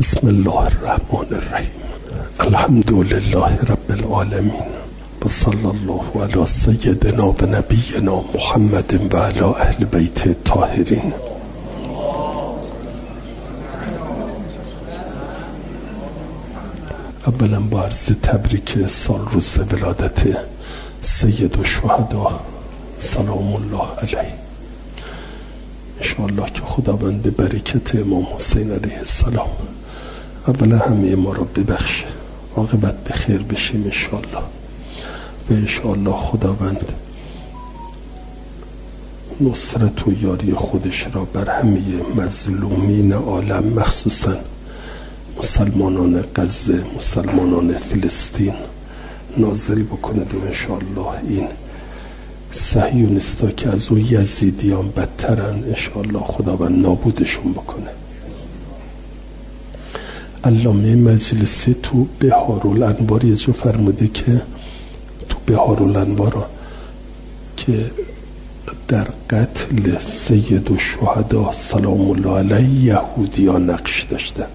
بسم الله الرحمن الرحیم. الحمد لله رب العالمین و صلی الله علی سیدنا و نبینا محمد و علی اهل بیت الطاهرین. اولا با عرض تبریک سال روز ولادت سید الشهدا سلام الله علیه، انشاءالله که خداوند به برکت امام حسین علیه السلام اولا همه ما را ببخشه، عاقبت به خیر بشیم انشاءالله، و انشاءالله خداوند نصرت و یاری خودش را بر همه مظلومین عالم، مخصوصا مسلمانان غزه، مسلمانان فلسطین نازل بکنه و انشاءالله این صهیونیستا که از اون یزیدیان بدترن انشاءالله خداوند نابودشون بکنه. علامه مجلسی تو بهارالانوار یه جو فرموده که تو بهارالانوار که در قتل سید الشهدا سلام الله علیه یهودیان نقش داشتند.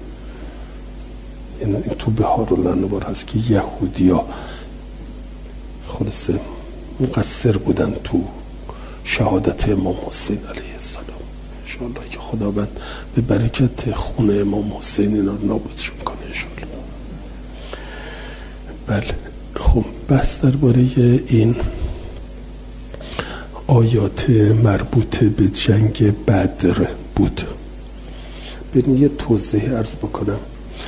این تو بهارالانوار هست که یهودیا خلاصه مقصر بودن تو شهادت امام حسین علیه السلام. انشاءالله که خداوند به برکت خون امام حسین اینا رو نابودشون کنه انشاءالله. بله خب بحث درباره این آیات مربوط به جنگ بدر بود. بریم یه توضیح عرض بکنم.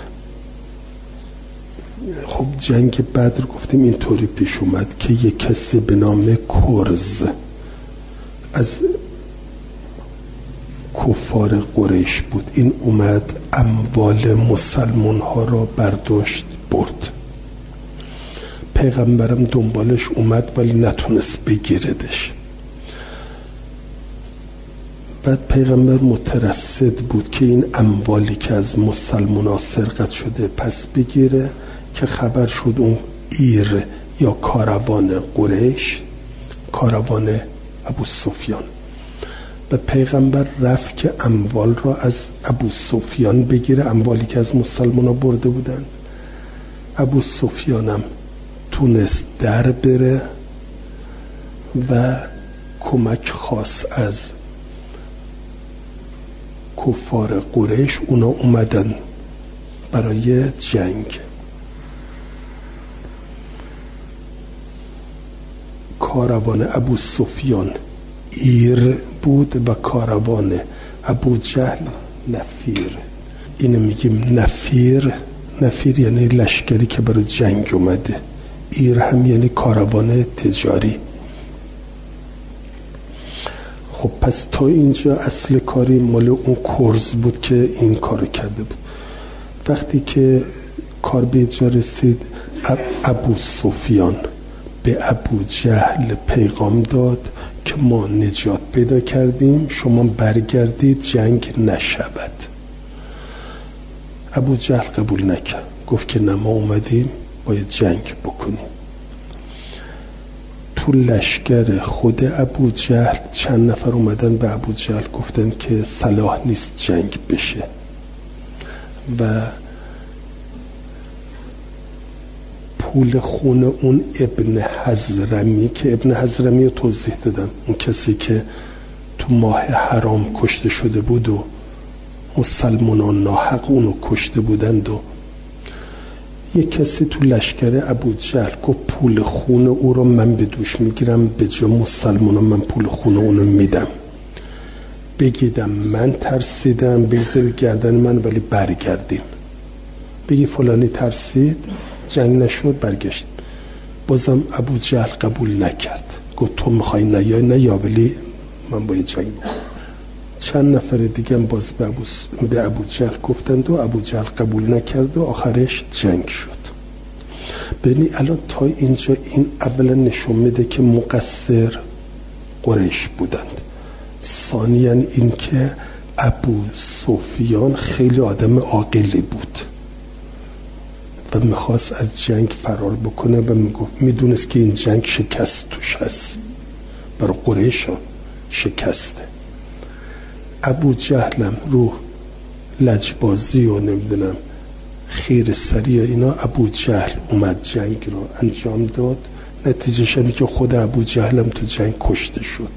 خب جنگ بدر گفتیم اینطوری پیش اومد که یک کسی به نام کرز از کفار قریش بود، این اومد اموال مسلمان ها را برداشت برد. پیغمبرم دنبالش اومد ولی نتونست بگیردش. بعد پیغمبر مترصد بود که این اموالی که از مسلمان ها سرقت شده پس بگیره، که خبر شد اون ایر یا کاروان قریش، کاروان ابو سفیان، و پیغمبر رفت که اموال را از ابو سفیان بگیره، اموالی که از مسلمان ها برده بودن. ابو سفیانم تونست در بره و کمک خاص از کفار قریش، اونا اومدن برای جنگ. کاروان ابو سفیان ایر بود و کاروان ابو جهل نفیر. اینو میگیم نفیر. نفیر یعنی لشکری که برای جنگ اومده، ایر هم یعنی کاروان تجاری. خب پس تا اینجا اصل کاری مال اون کرز بود که این کارو کرده بود. وقتی که کار به جا رسید، ابو سفیان به ابو جهل پیغام داد که ما نجات پیدا کردیم، شما برگردید جنگ نشود. ابو جهل قبول نکرد، گفت که نه، ما اومدیم باید جنگ بکنیم. تو لشکر خود ابو جهل چند نفر اومدن به ابو جهل گفتن که صلاح نیست جنگ بشه و پول خون اون ابن حضرمی، که ابن حضرمی رو توضیح دادم، اون کسی که تو ماه حرام کشته شده بود و مسلمانان ناحق اونو کشته بودند، و یک کسی تو لشکر ابو جهل گفت پول خون او رو من به دوش میگیرم، به جا مسلمانان من پول خون اونو میدم. بگیدم من ترسیدم، بگذارید گردن من ولی برگردیم. بگی فلانی ترسید، جنگ نشد، برگشت. بازم ابو جهل قبول نکرد، گفت تو میخوای نیا ولی من باید جنگ بکنم. چند نفر دیگه هم باز به ابو جهل گفتند و ابو جهل قبول نکرد و آخرش جنگ شد. ببینی الان تا اینجا این اولا نشون میده که مقصر قریش بودند. ثانیاً این که ابو سفیان خیلی آدم عاقلی بود و میخواست از جنگ فرار بکنه و میدونست که این جنگ شکست توش هست، برای قریش ها شکسته. ابو جهلم رو لجبازی و نمیدونم خیر سری اینا ابو جهل اومد جنگ رو انجام داد. نتیجهش اینه که خود ابو جهل هم تو جنگ کشته شد.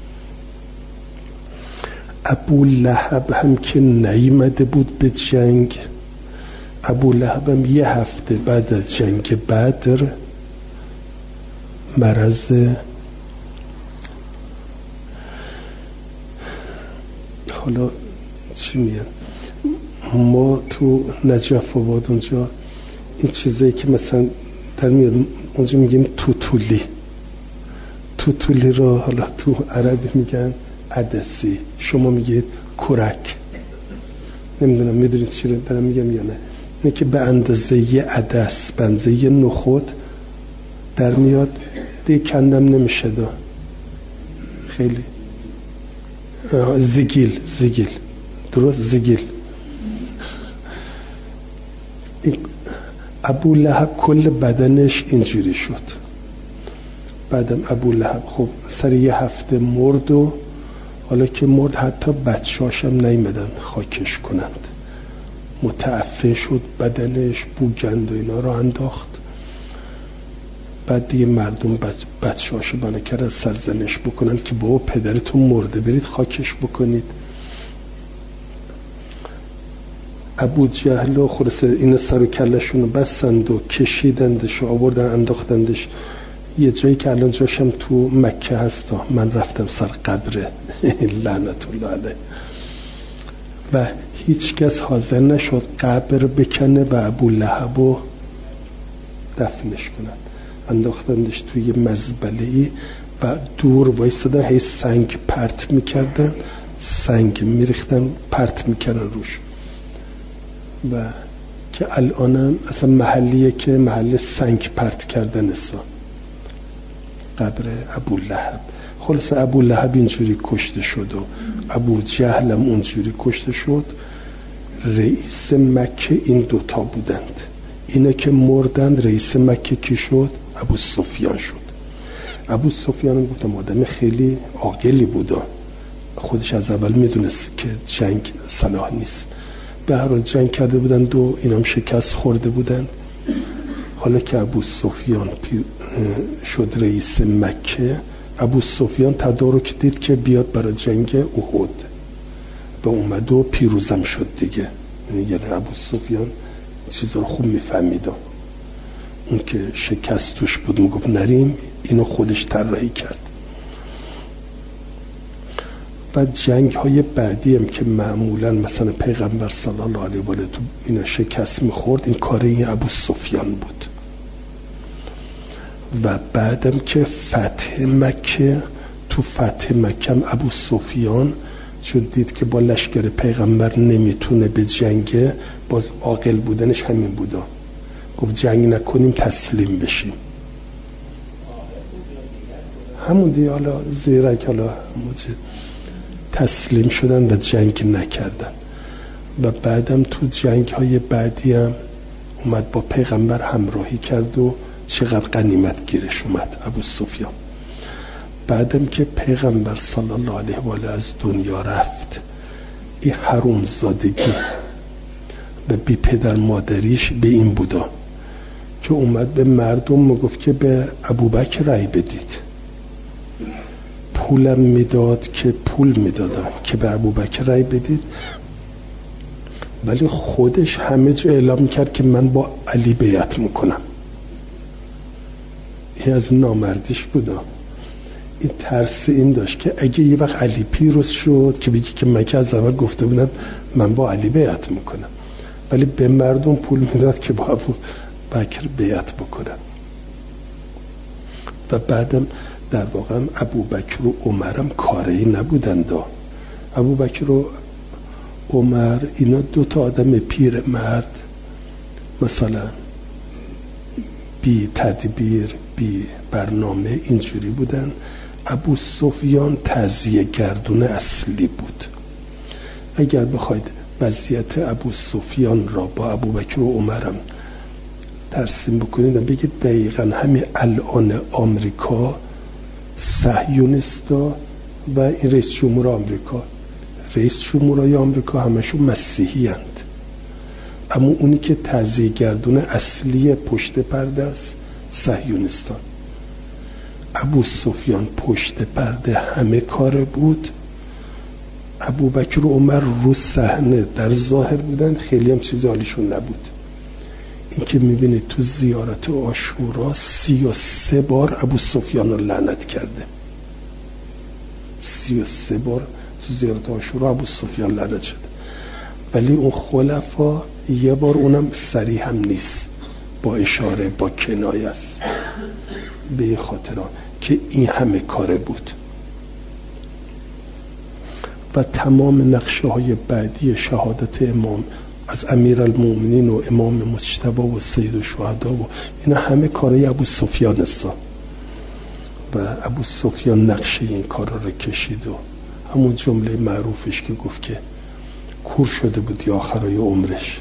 ابو لهب هم که نیامده بود به جنگ، ابو لهب هم یه هفته بعد از جنگ بدر مرض حالا چی میگن، ما تو نجف آباد اونجا این چیزایی که مثلا در میاد اونجا میگیم توتولی را حالا تو عربی میگن عدسی، شما میگید کرک، نمیدونم میدونید چی رو دارم میگم یا نه. اینه که به اندازه یه عدس، به اندازه یه نخود در میاد، دیگه کندم نمیشه دا. خیلی زگیل درست زگیل. ابو لهب کل بدنش اینجوری شد. بعدم ابو لهب خب سر یه هفته مرد و حالا که مرد حتی بچه‌هاشم نیومدن خاکش کنند، متعفن شد بدنش، بوگند و اینا رو انداخت. بعد دیگه مردم بچه‌هاشو بنا کرد از سرزنش بکنن که بابا پدرتون مرده برید خاکش بکنید. ابو جهل و خلاصه این سر و کلشون رو بستند و کشیدندش و آوردن انداختندش یه جایی که الان جاشم تو مکه هستا، من رفتم سر قبره لعنت الله علیه و هیچ کس حاضر نشد قبر بکنه و ابو لهب رو دفنش کنن. انداختندش توی مزبله‌ای و دور وایستادن، هی سنگ پرت میکردن، سنگ میریختن پرت میکردن روش و که الانم اصلا محلیه که محل سنگ پرت کردن است قبر ابو لهب. خلاص ابو لهب اینجوری کشته شد و ابو جهل هم اونجوری کشته شد. رئیس مکه این دوتا بودند. اینا که مردند رئیس مکه کی شد؟ ابو سفیان شد. ابو سفیان هم گفتم آدم خیلی عاقلی بود، خودش از اول میدونست که جنگ صلاح نیست، به هر حال جنگ کرده بودند و اینا هم شکست خورده بودند. حالا که ابو سفیان شد رئیس مکه، ابو سفیان تدارک دید که بیاد برای جنگ احد و اومد و پیروزم شد دیگه. یعنی ابو سفیان چیزا رو خوب میفهمید، اون که شکست توش بود میگفت نریم، اینو خودش طراحی کرد. بعد جنگ های بعدی هم که معمولا مثلا پیغمبر صلی الله علیه و آله تو اینا شکست میخورد، این کار این ابو سفیان بود. و بعدم که فتح مکه، تو فتح مکه هم ابو سفیان چون دید که با لشکر پیغمبر نمیتونه به جنگه، باز عاقل بودنش همین بودا، گفت جنگ نکنیم تسلیم بشیم. همون دیگه حالا زیرک حالا تسلیم شدن و جنگ نکردن. و بعدم تو جنگ های بعدی هم اومد با پیغمبر همراهی کرد و چقدر غنیمت گیرش اومد ابو سفیان. بعدم که پیغمبر صلی الله علیه و آله از دنیا رفت، این حروم زادگی و بی پدر مادریش به این بودا که اومد به مردم میگفت که به ابوبکر رأی بدید، پولم میداد که پول میدادن که به ابوبکر رأی بدید، ولی خودش همه جا اعلام میکرد که من با علی بیعت میکنم. این از نامردیش بودا. این ترس این داشت که اگه یه وقت علی پیروز شد که بگی که من که از اول گفته بودم من با علی بیعت میکنم، ولی به مردم پول میداد که با ابوبکر بیعت بکنم. و بعدم در واقع ابوبکر و عمرم کاری نبودند. ابوبکر و عمر اینا دوتا آدم پیر مرد، مثلا بی تدبیر بی برنامه اینجوری بودن. ابو سفیان تزیه گردون اصلی بود. اگر بخواید وضعیت ابو سفیان را با ابوبکر و عمرم ترسیم بکنید، بگید دقیقا همین الان آمریکا صهیونیستا و این رئیس جمهور آمریکا رئیس جمهورای آمریکا همشون مسیحی هند، اما اونی که تضییع گردون اصلی پشت پرده است صهیونستان. ابو سفیان پشت پرده همه کار بود، ابوبکر و عمر رو صحنه در ظاهر بودن، خیلی هم چیزی حالیشون نبود. این که میبینید تو زیارت عاشورا 33 بار ابو سفیان رو لعنت کرده، 33 بار تو زیارت عاشورا ابو سفیان لعنت شده، ولی اون خلفا یه بار، اونم صریح هم نیست، با اشاره با کنایه است، به این خاطر که این همه کاره بود. و تمام نقشه های بعدی شهادت امام از امیرالمومنین و امام مجتبی و سید الشهدا و اینا همه کارهای ابو سفیان است و ابو سفیان نقشه این کارا رو کشید. و همون جمله معروفش که گفت که کور شده بود یا آخرای عمرش،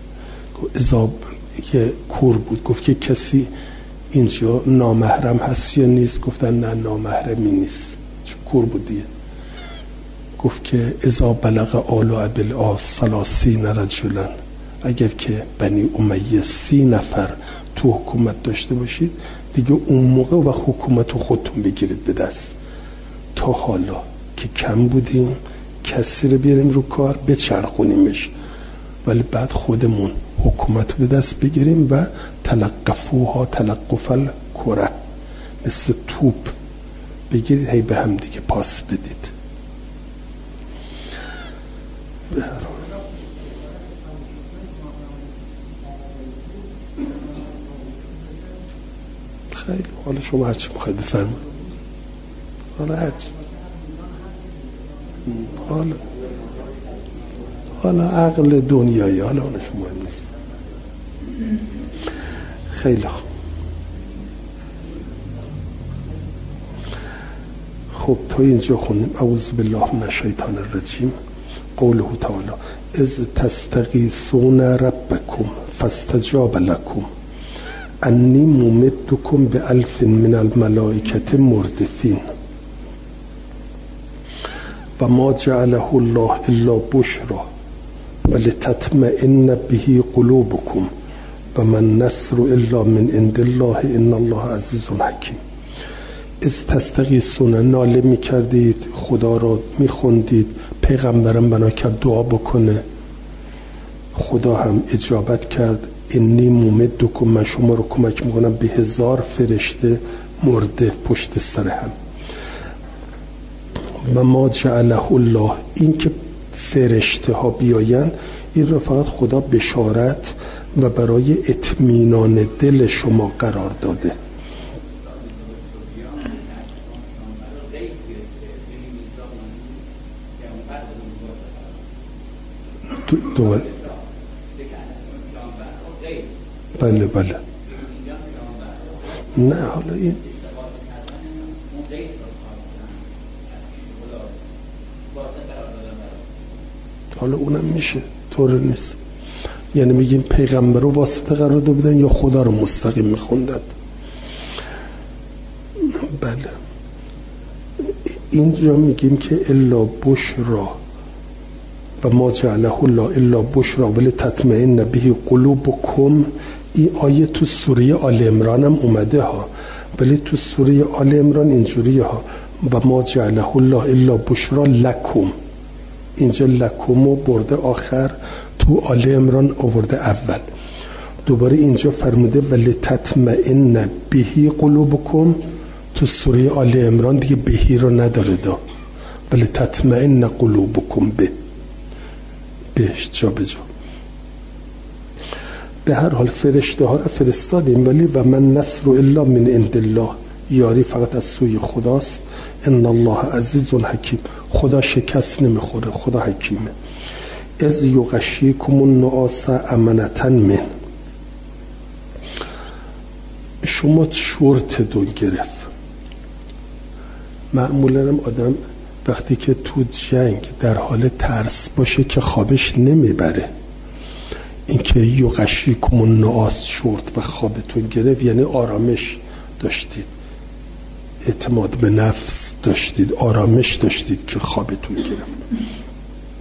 یه کور بود، گفت که کسی اینجا نامحرم هست یا نیست؟ گفتن نه نامحرمی نیست، چون کور بود دیگه. گفت که اذا بلغ آل ابی العاص 30 رجلا، اگر که بنی امیه 30 نفر تو حکومت داشته باشید دیگه اون موقع و حکومت رو خودتون بگیرید به دست. تا حالا که کم بودیم کسی رو بیاریم رو کار بچرخونیمش، ولی بعد خودمون حکومت رو به دست بگیریم و تلقفوها تلقف الکره، مثل توپ بگیرید هی به هم دیگه پاس بدید. خیلی حالا شما هرچی میخواید بفرمایید، حالا هرچی، حالا عقل دنیایی، حالا اونش مهم نیست. خیلی خوب. خب تا اینجا خونیم اعوذ بالله من الشیطان الرجیم. قوله تعالی اذ تستغیثون ربکم فاستجاب لکم انی ممدکم ب1000 من الملائکة مردفین و ما جعله الله الا بشرا ولتطمئن به قلوبکم و من النصر الا من عند الله ان الله عزیز حکیم. از تستغیثون، ناله میکردید، خدا را میخوندید، پیغمبرم بنا کرد دعا بکنه، خدا هم اجابت کرد. انی ممدکم، من شما رو کمک میکنم به 1000 فرشته مرده پشت سر هم. و ما جعله الله، این که فرشته ها بیاین این را فقط خدا بشارت و برای اطمینان دل شما قرار داده. دوباره بله نه، حالا این حالا اونم میشه، طور نیست. یعنی میگیم پیغمبر رو واسطه قرار داده بودن یا خدا رو مستقیم میخوندن؟ بله. اینجا میگیم که الا بشرا و ما جعله الله الا بشرا ولتطمئن به قلوبکم. این آیه تو سوره آل عمران هم اومده ها، ولی تو سوره آل عمران اینجوریه ها و ما جعله الله الا بشرا لکم. اینجا لکم رو برده آخر، تو آل عمران آورده اول. دوباره اینجا فرموده ولتطمئن به قلوبکم، تو سوره آل عمران دیگه بهی رو نداره دا، ولتطمئن قلوبکم بهش جا به جا. به هر حال فرشته ها را فرستادیم، ولی و من نصر الا من عند الله، یاری فقط از سوی خداست. ان الله عزیز حکیم، خدا شکست نمیخوره، خدا حکیمه. از یغشیکم النعاس امنة من، شما شورت دون گرفت. معمولا هم آدم وقتی که تو جنگ در حال ترس باشه که خوابش نمیبره. این که یغشیکم النعاس شورت و خوابتون گرفت یعنی آرامش داشتید، اعتماد به نفس داشتید، آرامش داشتید که خوابتون گرفت.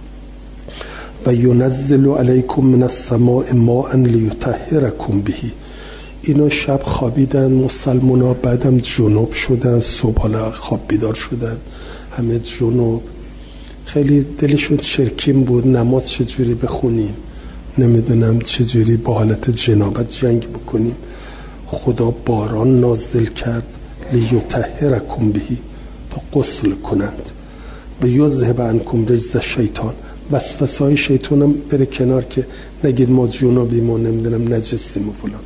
و ینزل علیکم من السماء ماء لیطهرکم به. اینا شب خوابیدن مسلمونا، بعدم جنوب شدن، صبح حالا خواب بیدار شدن همه جنوب، خیلی دلشون چرکین بود نماز چجوری بخونیم، نمیدونم چجوری با حالت جنابت جنگ بکنیم. خدا باران نازل کرد لیطهرکم به، تا غسل کنند، و یذهب عنکم رجز شیطان، وسوسه‌های شیطان هم بره کنار که نگید ما جنابیم و نمیدونم نجسیم و فلان.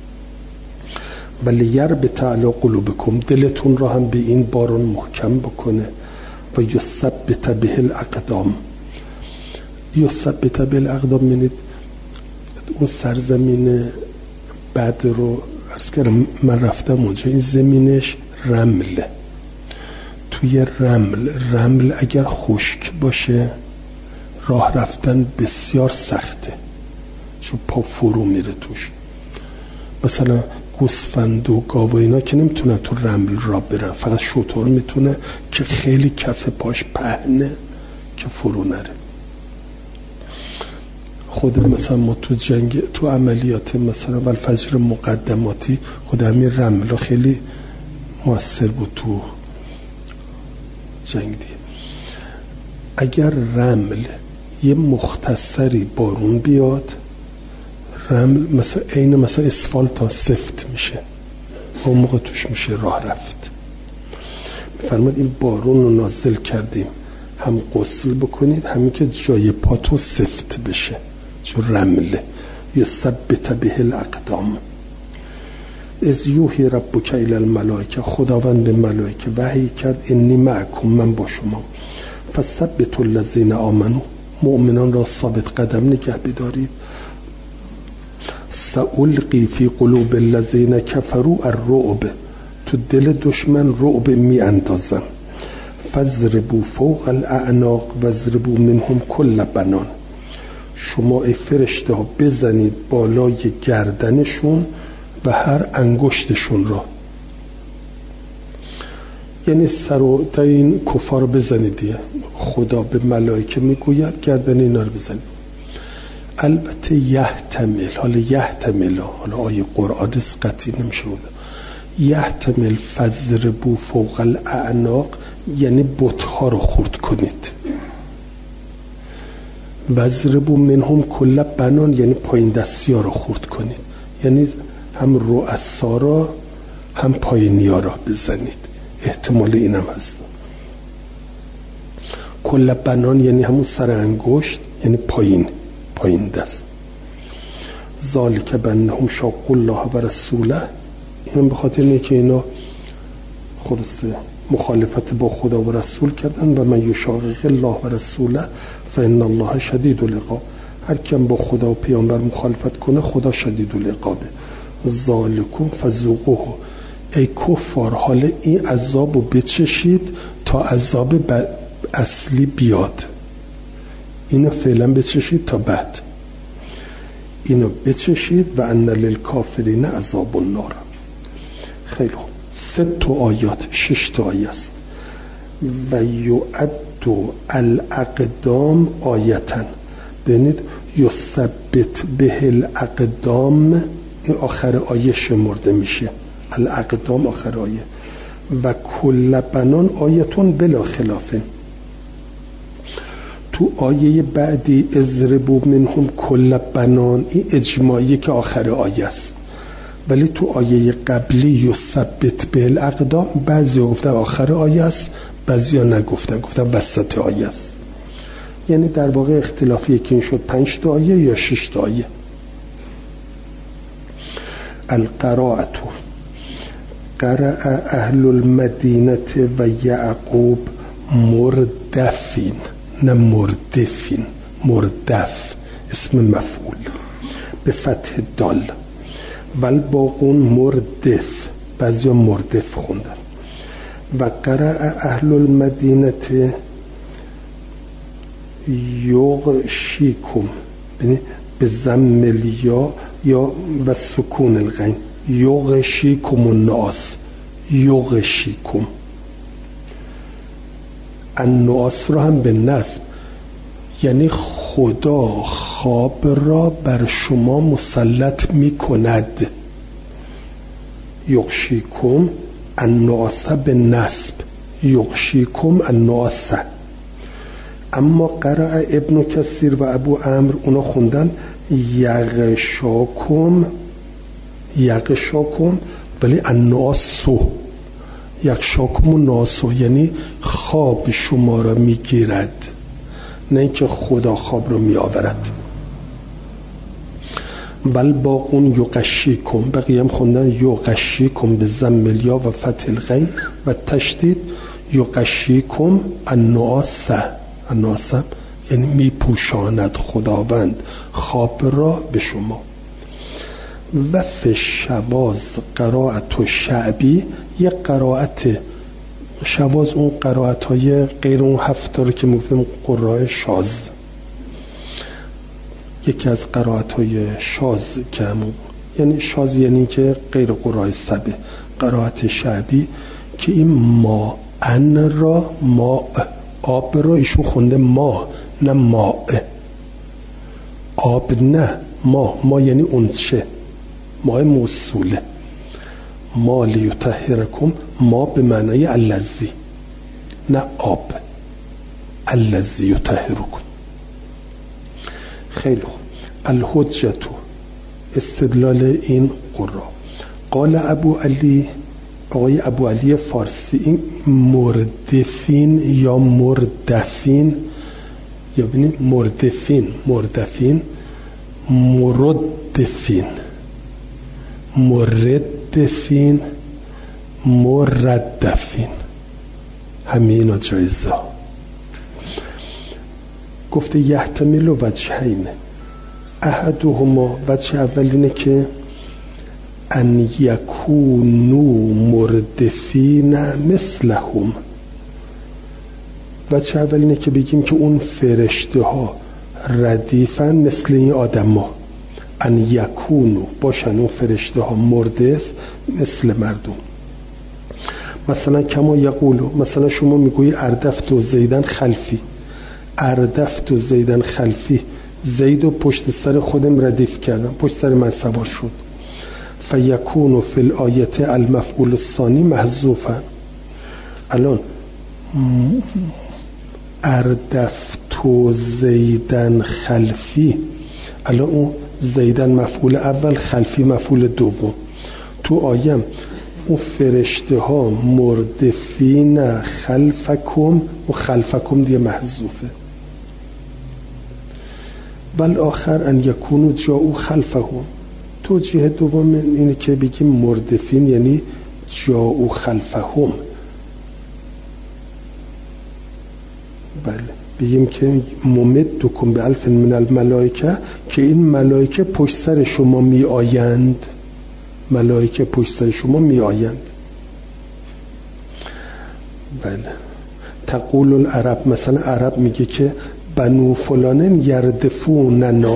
ولی یربط علی قلوبکم، دلتون را هم به این باران محکم بکنه. و یثبت به الاقدام، یثبت به الاقدام یعنی اون سرزمین بعد رو عرض کردم من رفتم اونجا، این زمینش رمله. توی رمل اگر خشک باشه راه رفتن بسیار سخته، چون پا فرو میره توش. مثلا گوسفند و گاو و اینا که نمیتونه تو رمل را برن، فقط شتر میتونه که خیلی کف پاش پهنه که فرو نره. خود مثلا ما تو جنگ، تو عملیات مثلا والفجر مقدماتی، خود همین رمل خیلی مؤثر بود تو جنگ دیگه. اگر رمل یه مختصری بارون بیاد، رمل مثلا عین مثلا اسفالت ها سفت میشه، اون موقع توش میشه راه رفت. میفرماد این بارون رو نازل کردیم هم غسل بکنید همین که جای پاتون سفت بشه، چون رمله. یثبت به الاقدام. از یوحی ربک الی الملائکه، خداوند به ملائکه وحی کرد انی معکم، من با شما. فثبتوا الذین آمنوا، مؤمنان را ثابت قدم نگه بدارید. سألقی فی قلوب الذین کفروا الرعب، تو دل دشمن رعب می اندازم. فضربوا فوق الاعناق واضربوا منهم کل بنان، شما ای فرشته ها بزنید بالای گردنشون و هر انگشتشون را، یعنی سر و تا این کفار رو بزنید دیگه. خدا به ملائکه میگوید گردن اینا رو بزنید. البته یحتمل، حالا آیه قرآن قطعی نمیشه بود، یحتمل فضربوا فوق الاعناق یعنی بت‌ها رو خورد کنید. وضربوا منهم کل بنان یعنی پایین دستی ها رو خورد کنید، یعنی هم رؤسا را هم پایینی ها را بزنید. احتمال اینم هست. کل بنان یعنی همون سر انگشت، یعنی پایین دست. ذالک بانهم شاقوا الله و رسوله، این به خاطر اینه که اینا خلاصه مخالفت با خدا و رسول کردن. و من یشاقق الله و رسوله فان الله شدید العقاب، هر کیم با خدا و پیامبر مخالفت کنه خدا شدید العقابه. ذالکم فذوقوه، ای کفار حالا این عذاب رو بچشید تا عذاب اصلی بیاد. اینو فعلا بچشید تا بعد اینو بچشید. و ان للکافرین عذاب النار. خیلی خوب، 3 آیات 6 آیه است. و یعد الاقدام آیتن، ببینید یثبت به الاقدام، این آخر آیه شمرده میشه، الاقدام آخر آیه. و کل بنان آیتون بلا خلافه. تو آیه بعدی اضربوا منهم کل بنان، این اجماعی که آخر آیه است، ولی تو آیه قبلی یثبت به الاقدام بعضی گفتن آخر آیه است، بعضی ها نگفتن، گفتن وسط آیه است. یعنی در واقع اختلافیه که این شد 5 آیه یا 6 آیه. القراءة قرأ اهل المدینه و یعقوب مردفین، نه مردفین، مردف اسم مفعول به فتح دال. والباقون مردف، بعضی ها مردف خوندن. و قرأ اهل المدینه یغشیکم، به ضم الیا یا و سکون الغین، یغشیکم الناس، یغشیکم. الناس رو هم به نصب، یعنی خدا خواب را بر شما مسلط می کند. یغشیکم النعاس به نصب، یغشیکم النعاس. اما قرأ ابن کثیر و ابو عمرو اونا خوندن یغشاکم، یغشاکم ولی النعاسو، یغشاکم و ناسو، یعنی خواب شما را میگیرد، نه اینکه خدا خواب را می آورد. بل باقون یغشیکم، بقیه هم خوندن یغشیکم به ضم الیا و فتح الغین و تشدید یغشیکم النعاس، النعاس یعنی می پوشاند خداوند خواب را به شما. و فی شواز قرائت و شعبی، یک قرائت شواز اون قرائت های غیر اون هفته رو که میگفتیم قراء شاذ، یکی از قرائت های شاذ که همون یعنی شاذ یعنی که غیر قراء سبع، قرائت شعبی که این ما ان را ما آب را ایشون خونده ما نه ماء، آب نه ما یعنی اون چه، ما موصوله، ما لیطهرکم، ما به معنای الذی نه آب، الذی یطهرکم. خیلی خوب. الحجة استدلال این قرآن. قال ابو علی، آقای ابو علی فارسی، این مردفین یا مردفین یا ببینید مردفین مردفین مردفین مردفین مردفین همه اینا جایزه. گفته یحتمل وجهین، احدهما وجه اولینه که ان یکونو مردفین مثلهم، وجه اولینه که بگیم که اون فرشته ها ردیفن مثل این آدم ها، ان یکونو باشن اون فرشته ها مردف مثل مردم. مثلا کما یقولو، مثلا شما میگویی اردفت و زیدن خلفی، اردفت و زیدن خلفی، زید و پشت سر خودم ردیف کردم، پشت سر من سوار شد. فیکونو فی الآیت المفعول الثانی محذوفا. الان اردفت و زیدن خلفی، الان اون زیدن مفعول اول، خلفی مفعول دوم. تو آیم اون فرشته ها مردفین خلفکم و خلفکم دیگه محذوفه. بل آخر ان یکونو جاءو خلفهم، توجیه دوم اینه که بگیم مردفین یعنی جاءو خلفهم. بله بگیم که ممدکم به الف من الملائکه، که این ملائکه پشت سر شما می آیند، ملائکه پشت سر شما می آیند. بله. تقول العرب، مثلا عرب میگه که بنو فلانن یردفوننا،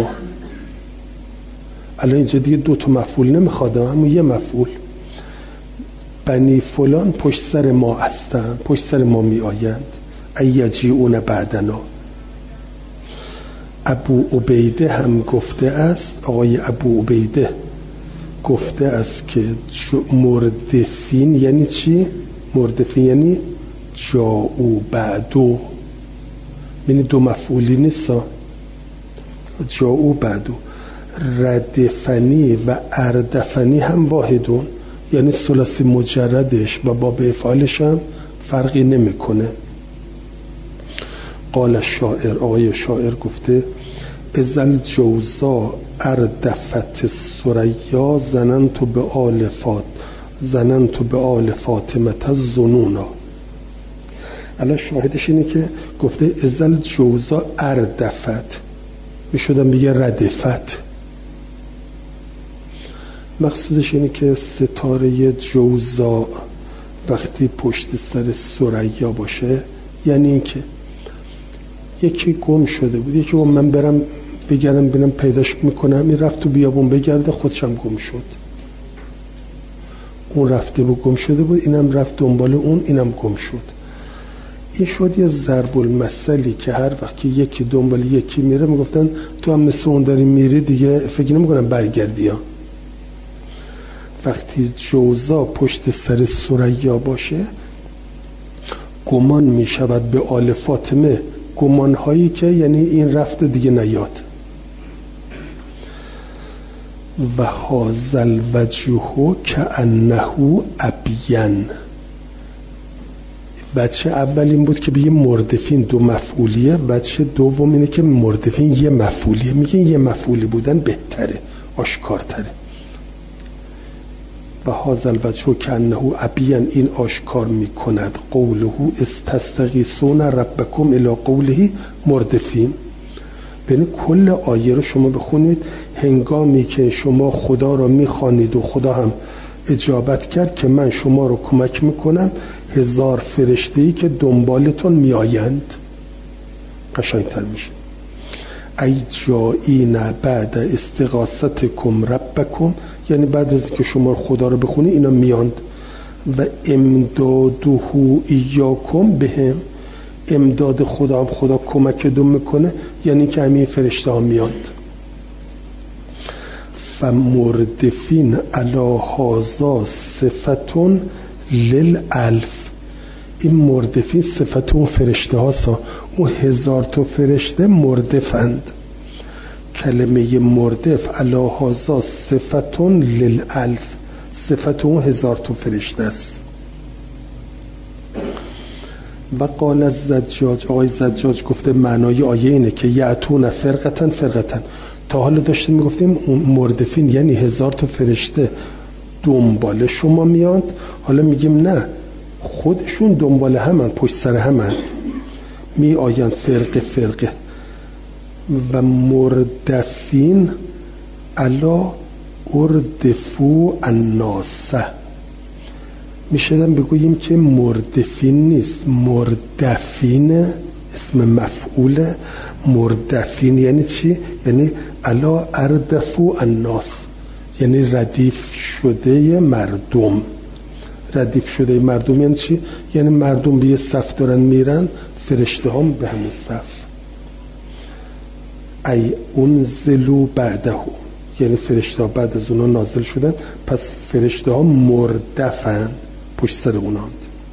الان اینجا دیگه دو تا مفعول نمیخواد، اما یه مفعول. بنی فلان پشت سر ما هستند، پشت سر ما می آیند. ایجیون بعدنا. ابو عبیده هم گفته است، آقای ابو عبیده گفته است که مردفین یعنی چی؟ مردفین یعنی جاءو بعدو، یعنی دو مفعولی نیست، جاءو بعدو. ردفنی و اردفنی هم واحدون، یعنی ثلاثی مجردش و باب افعالش هم فرقی نمیکنه. قال شاعر، آقای شاعر گفته ازل جوزا اردفت سریا زننتو به آل فاطمه الظنونا. الان شاهدش اینه که گفته ازل جوزا اردفت، میشدم بگه ردفت. مقصودش اینه که ستاره جوزا وقتی پشت سر سریا باشه، یعنی این که یکی گم شده بود، یکی گفت من برم بگردم ببینم پیداش میکنم، این رفت تو بیابون بگرده، خودشم گم شد. اون رفته بود گم شده بود، اینم رفت دنبال اون، اینم گم شد. این شد یه ضرب المثلی که هر وقت که یکی دنبال یکی میره میگفتن تو هم مثل اون داری میری دیگه فکر نمیکنم برگردی ها. وقتی جوزا پشت سر ثریا باشه گمان میشود به آل فاطمه گمان هایی که یعنی این رفت دیگه نیاد. و هازل وجهه کأنه ابین. بچه اول این بود که بگیم مردفین دو مفعولیه، بچه دوم اینه که مردفین یه مفعولیه. میگن یه مفعولی بودن بهتره، آشکارتره. و هازل وجهه کأنه ابین، این آشکار میکند قوله استستغیثون ربکم الی قوله مردفین. یعنی کل آیه رو شما بخونید، هنگامی که شما خدا رو میخوانید و خدا هم اجابت کرد که من شما رو کمک میکنم، 1000 فرشته‌ای که دنبالتون میآیند. قشنگتر میشه. ای جائین بعد استغاثتکم ربکم، یعنی بعد از که شما خدا رو بخونی اینا میاند. و امداده ایاکم بهم، امداد خدا هم خدا کمک دو میکنه، یعنی که همین فرشته ها میاند. فمردفین علی هذا صفتون للالف، این مردفین صفت اون فرشته هاستا، اون 1000 تا فرشته مردفند. کلمه مردف علی هذا صفتون للالف، صفت اون 1000 تا فرشته است. و قال الزجاج، آقای زجاج گفته معنای آیه اینه که یأتون فرقتن فرقتن. تا حالا داشتیم میگفتیم اون مردفین یعنی 1000 تا فرشته دنبال شما میاد، حالا میگیم نه، خودشون دنبال همن، پشت سر همن می آیند فرقه فرقه. و مردفین علا اردفو الناس، میشدم بگوییم که مردفین نیست، مردفین اسم مفعوله. مردفین یعنی چی؟ یعنی علا اردفو الناس، یعنی ردیف شده مردم. ردیف شده مردم یعنی چی؟ یعنی مردم به یه صف دارن میرن، فرشته هم به همون صف. ای انزلوا بعده، یعنی فرشته ها بعد از اونا نازل شدن، پس فرشته ها مردفن، پشت سر اوناند.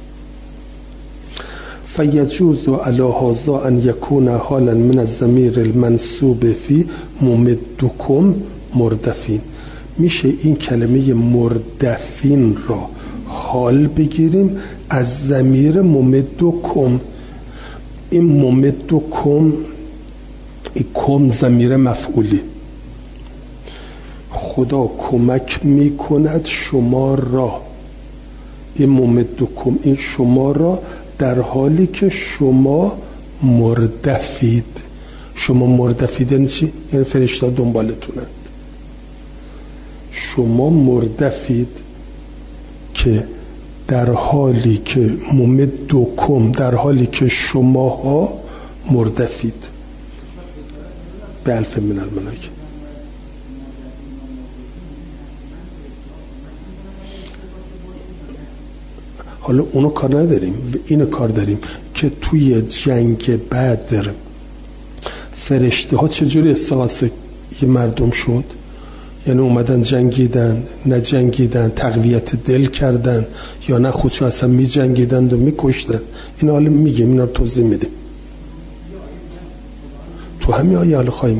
فیجوز علی هذا ان یکون حالا من الضمیر المنصوب فی ممدکم مردفین. میشه این کلمه مردفین را حال بگیریم از ضمیر ممدکم. این ممدکم، این کم ضمیر مفعولی، خدا کمک میکند شما را. این ممدکم، این شما را در حالی که شما مردفید. شما مردفید یعنی چی؟ یعنی فرشته دنبالتونند. شما مردفید که در حالی که ممدکم، در حالی که شماها مردفید. به الف من الملائکه. حالا اونو کار نداریم، اینو کار داریم که توی جنگ بدر فرشته ها چجوری استغاثه یه مردم شد. یعنی اومدن جنگیدن، نه جنگیدن، تقویت دل کردن، یا نه خودشو اصلا می جنگیدن و می کشتن. این حالا میگیم، اینا رو توضیح میدیم تو همین آیه. حالا خواهیم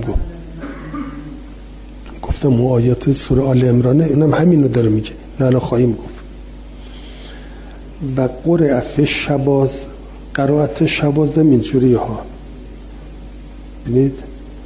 گفتم اون آیات سوره آل عمرانه، اینم همینو داره میگه، نه حالا خواهیم گفت. و قرأ فی شباز، قرائت شباز اینجوری ها، ببینید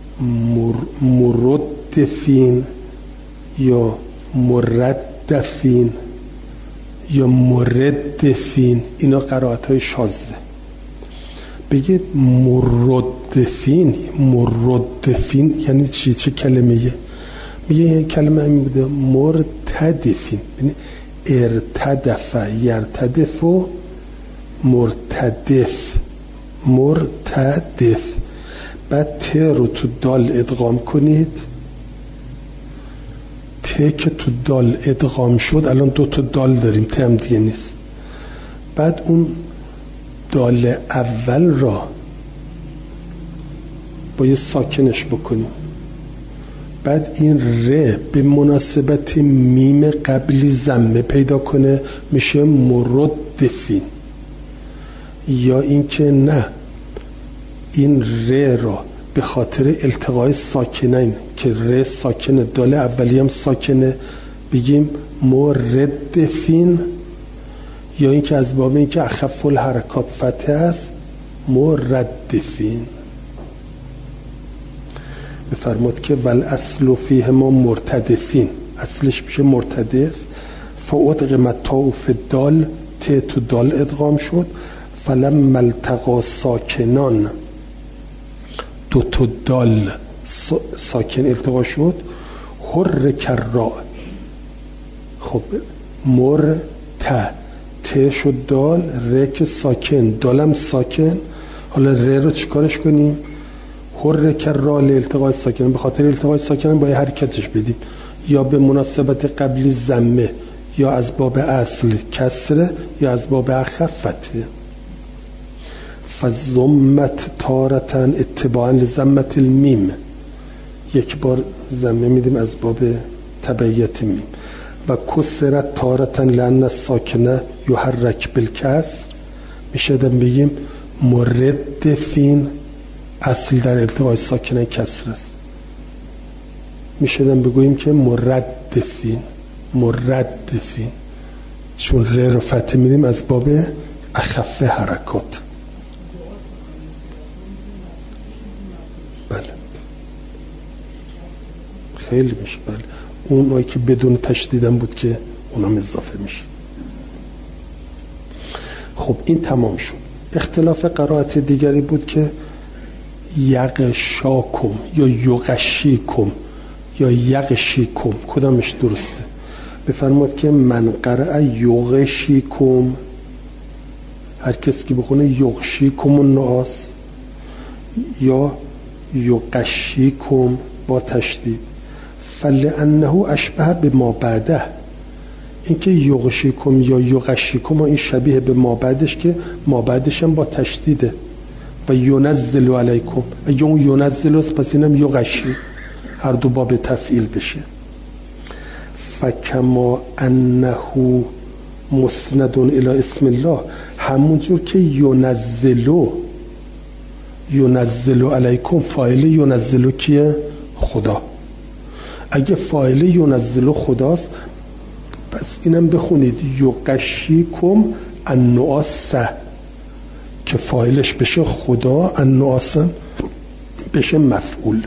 مردفین یا مردفین یا مردفین، اینا قرائت های شاذه. بگید مردفین، مردفین یعنی چی؟ چه کلمه‌ایه؟ میگه این کلمه همین بوده، مرتدفین. یعنی ارتدف، یرتدف و مرتدف، مرتدف. بعد ت رو تو دال ادغام کنید. ت که تو دال ادغام شد، الان 2 تا دال داریم، ت هم دیگه نیست. بعد اون دال اول را باید ساکنش بکنیم، بعد این ر به مناسبت میم قبلی ضمه پیدا کنه میشه مردفین. یا اینکه نه، این ر را به خاطر التقای ساکنین که ر ساکنه دال اولی هم ساکنه بگیم مردفین. یا اینکه از باب اینکه اخف الحرکات فتح است مردفین. بفرمود که ول اصل فیه ما مرتدفین، اصلش میشه مرتدف. فادغم التاء فی الدال، ت تو دال ادغام شد. فلما التقى ساکنان، دو تا دال ساکن التقا شد، حرک الراء. خب ت شد دال، ر ساکن، دالم ساکن. حالا ر رو چیکارش کنیم؟ حرک الراء لالتقاء ساکن، به خاطر التقاء ساکن باید حرکتش بدیم، یا به مناسبت قبلی ضمه، یا از باب اصل کسره، یا از باب اخفته. فضمت تارتا اتباعا لضمت المیم، یک بار ضمه میدیم از باب تبعیت میم. و کسرت تارتا لان الساکنه یحرک بالکسر، میشه دم بگیم مردفین، اصل در التقاء ساکنه کسر است. میشه دم بگوییم که مردفین، چون ر رو فتح میدیم از باب اخف حرکات. بله خیلی میشه. بله اونایی که بدون تشدیدم بود که اونم اضافه میشه. خب این تمام شد. اختلاف قرائت دیگری بود که یغشاکم یا یغشیکم یا یغشیکم کدامش درسته؟ بفرماد که من قرأ یغشیکم، هر کسی که بخونه یغشیکم الناس، یا یغشیکم با تشدید. فلانه اشبه به ما بعده، اینکه یغشیکم یا یغشیکم این شبیه به ما بعدش که ما بعدش هم با تشدیده. و ینزل علیکم، اگه اون ینزل است پس اینم یغشی، هر دو باب تفعیل بشه. فکما انه مسند الی اسم الله، همونجور که ینزل علیکم فاعل ینزل کیه؟ خدا. اگه فاعل ینزل خداست پس اینم بخونید یغشیکم النعاس، که فاعلش بشه خدا، النعاس بشه مفعول.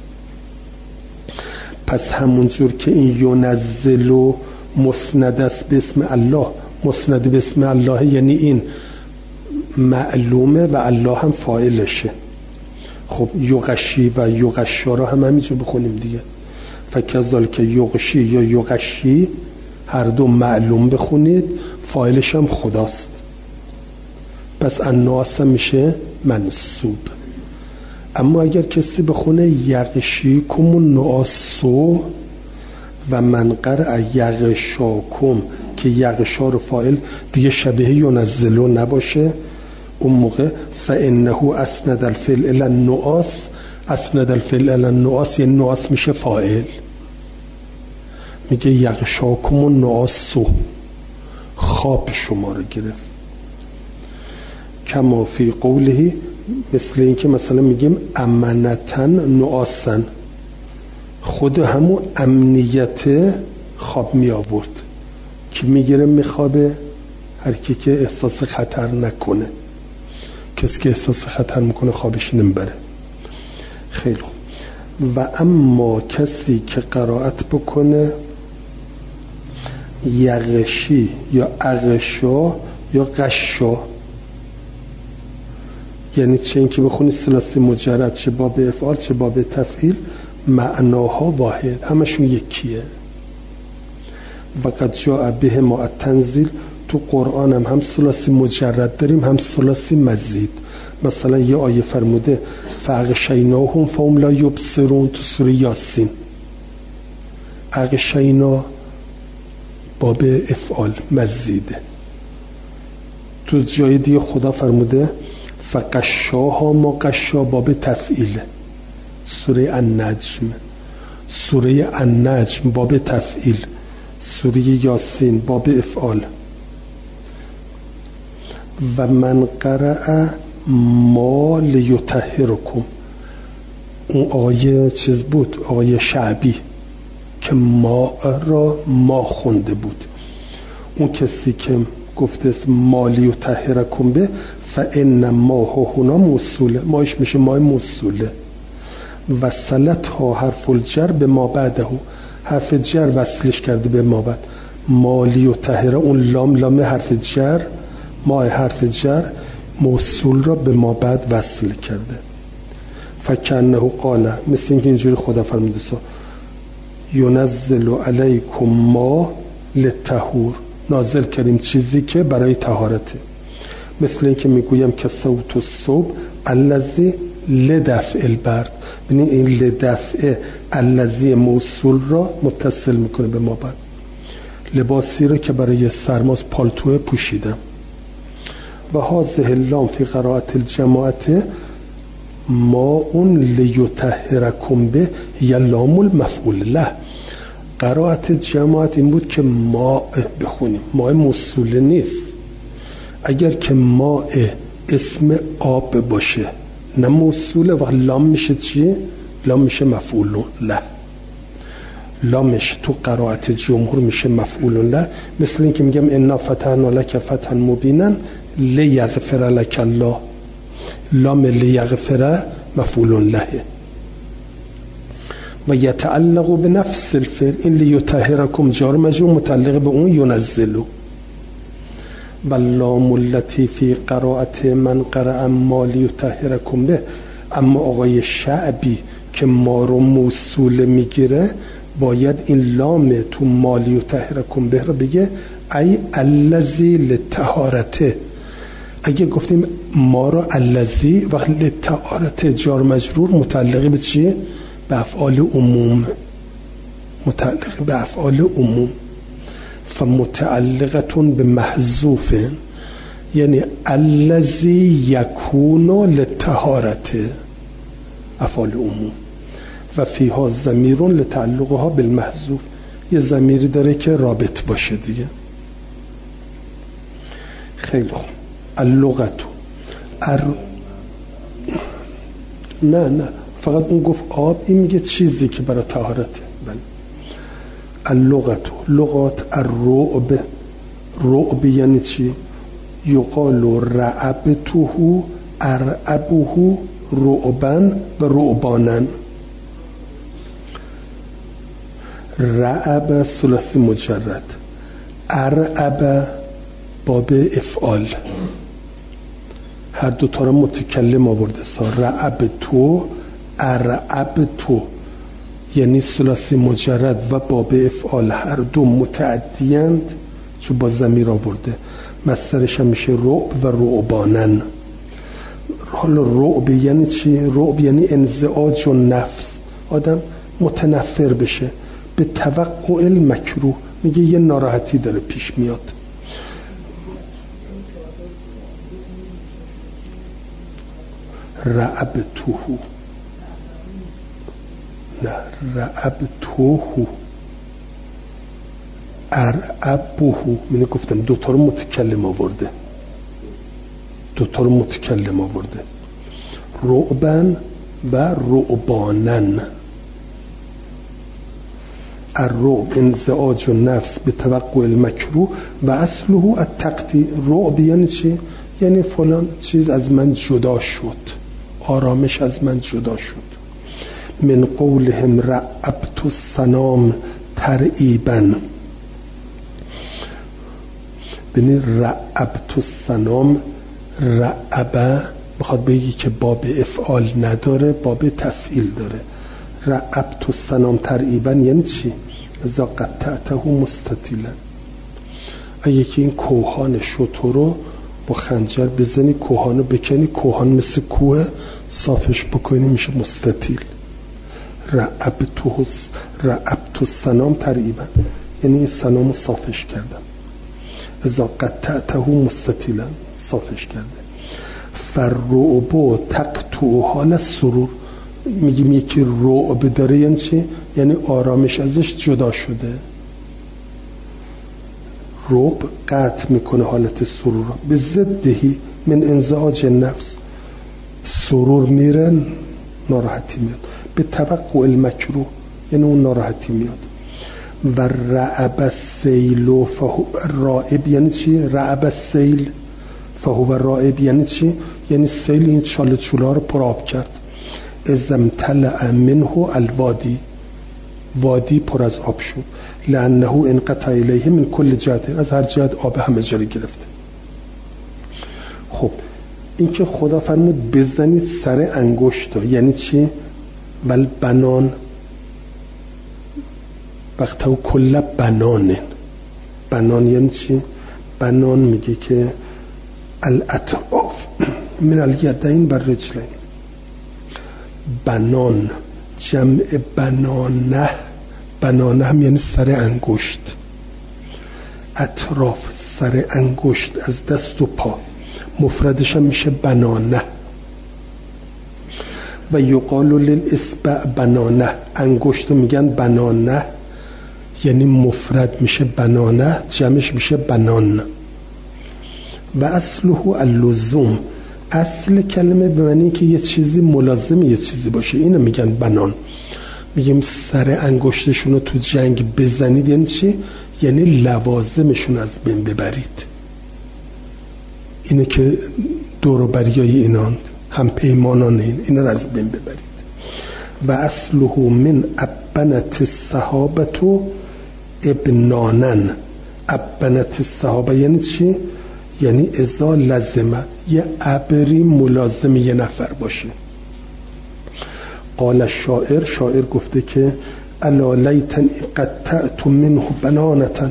پس همونجور که این ینزل مسند است به اسم الله، مسند به اسم الله یعنی این معلومه و الله هم فاعلشه. خب یغشی و یغشا را هم همینجور بخونیم دیگه. فکذالک یغشی یا یغشی هر دو معلوم بخونید، فاعلش هم خداست. پس الناس میشه منصوب. اما اگر کسی بخونه یغشیکم الناسو و من قرأ یغشاکم که یغشا رو فاعل دیگه شبیه ینزلو نباشه، اون موقع فانه اسند الفعل الی النعاس، اسند الفعل الی النعاس یعنی نعاس میشه فاعل. میگه یغشاکم الناسو، خواب شما رو گرفت. کما فی قوله، مثل این که مثلا میگیم امنتن نعاسن، خود همون امنیت خواب می آورد که میگیره میخوابه، هر کی که احساس خطر نکنه. کسی که احساس خطر میکنه خوابش نمیبره. خیلی خوب. و اما کسی که قرائت بکنه یغشی یا اغشا یا غشا، یعنی چه این که بخونی ثلاثی مجرد، چه باب افعال چه باب تفعیل، معناها واحد، همشون یکیه. و قد جاء به ما التنزیل، تو قرآن هم ثلاثی مجرد داریم هم ثلاثی مزید. مثلا یه آیه فرموده فاغشیناهم فهم لا یبصرون تو سوره یاسین. اغشینا باب افعال مزیده. تو جای دیگه خدا فرموده فقشاها ما قشا باب تفعیل، سوره النجم، سوره النجم باب تفعیل، سوره یاسین باب افعال. و من قرأ ما لیطهرکم، اون آیه چیز بود، آیه شعبی که ما را ما خونده بود. اون کسی که گفته ما لیطهرکم به فان ما هنا موصوله، ماش میشه ما موصوله. وصلت ها حرف الجر به ما بعده، حرف جر وصلش کرده به ما بعد. ما لیطهر، اون لام حرف جر، ما حرف جر موصول را به ما بعد وصل کرده. فکنه قال، مثل اینکه اینجوری خدا فرموده ینزل علیکم ما للطهور، نازل کردیم چیزی که برای طهارته. مثل اینکه میگویم که صوت الصبح الذی لدفع البرد، ببینید این لدفع الذی موصول را متصل میکنه به ما بعد. لباسی رو که برای سرماز پالتو پوشیدم. و هذه اللام فی قراءت الجماعت ما اون لیطهرکم به یا لام المفعول له. قراءت جماعت این بود که ما بخونیم، ما موصول نیست. اگر که ما اسم آب باشه نه موصوله و لام میشه چی؟ لام میشه مفعول له. لامش تو قراءت جمهور میشه مفعول له. مثل این که میگم انا فتحنا لک فتحا مبینا لیغفر لک الله، لام لیغفر مفعول له. و یتعلق به نفس الفعل، این لیطهرکم جار مجرور متعلق به اون ینزلو. و لام التی فی قراءت من قرأ ما لیطهرکم به، اما آقای شعبی که ما رو موصول میگیره باید این لام تو ما لیطهرکم به رو بگه ای الذی للطهارته. اگه گفتیم ما رو الذی وقت للطهارته جار مجرور متعلق به چیه؟ به افعال عموم، متعلق به افعال عموم. فمتعلقتون به محذوف، یعنی الذی یکون للطهارته، افعال عموم. و فیها ضمیر لتعلقها بالمحذوف، یه ضمیری داره که رابط باشه دیگه. خیلی خوب. اللغتو نه فقط اون گفت آب، این میگه چیزی که برای طهارته. بله. اللغتو لغات الرعب، رعب یعنی چی؟ یقال رعبته ارعبه رعبا و رعبانن. رعب ثلاثی مجرد، ارعب باب افعال، هر دوتا را متکلم آورده. رعب تو ارعب تو، یعنی ثلاثی مجرد و باب افعال هر دو متعدیند چون با ضمیر آورده. مصدرش هم میشه رعب و رعبانن. حالا رعب یعنی چی؟ رعب یعنی انزعاج و نفس، آدم متنفر بشه به توقع المکروه، میگه یه ناراحتی داره پیش میاد. رعبتوه، نه رعبتوه، ارعبوه. من گفتم دوتا رو متکلم آورده، دوتا رو متکلم آورده، رعبن و رعبانن. الرعب انزعاج النفس به توقع المکروه و اصله التقطیع. رعب یعنی چی؟ یعنی فلان چیز از من جدا شد، آرامش از من جدا شد. من قولهم رعبت الصنام ترعیبا، ببین رعبت الصنام، رعبه بخواد بگی که باب افعال نداره، باب تفعیل داره. رعبت الصنام ترعیبا یعنی چی؟ اذا قطعته مستطیلا، اگه که این کوهان شتر رو با خنجر بزنی، کوهان رو بکنی، کوهان مثل کوه صافش بکنی میشه مستطیل. رعبت الصنام ترعیبا یعنی این صنم رو صافش کردم. اذا قطعته مستطیلا صافش کرده. فرعب تقطع حال سرور، میگیم یکی رعب داره یعنی چی؟ یعنی آرامش ازش جدا شده. رعب قطع میکنه حالت سرور. به ضدهی من انزعاج نفس، سرور میرن ناراحتی میاد. به توقع المکروه یعنی اون ناراحتی میاد. و رعب السیل فهو الرائب یعنی چی؟ رعب السیل فهو الرائب یعنی چی؟ یعنی سیل این چاله چوله ها رو پر آب کرد. اذا امتلأ منه الوادی، وادی پر از آب شد. لانه انقطع الیه من کل جهت، از هر جهت آب همه جا گرفته. خب این که خدا فرمود بزنید سر انگشت یعنی چی؟ بل بنان وقتا کل بنانه. بنان یعنی چی؟ بنان میگه که الاطراف من الیدین بر رجلین. بنان جمع بنانه، بنانه هم یعنی سر انگشت. اطراف سر انگشت از دست و پا، مفردش هم میشه بنانه. و یقال للاصبع بنانه، انگشت میگن بنانه یعنی مفرد میشه بنانه، جمعش میشه بنان. و اصله اللزوم، اصل کلمه به معنی که یه چیزی ملازم یه چیزی باشه، اینو میگن بنان. میگیم سر انگشتشون رو تو جنگ بزنید یعنی چی؟ یعنی لوازمشون از بین ببرید. اینه که دوروبریای اینان هم پیمانان این رو از بین ببرید. و اصله من ابنت الصحابه ابنانن. ابنت الصحابه یعنی چی؟ یعنی اذا لازمه یه ابری ملازم یه نفر باشه. قال الشاعر، شاعر گفته که الا لیتنی قطعت منه بنانتا،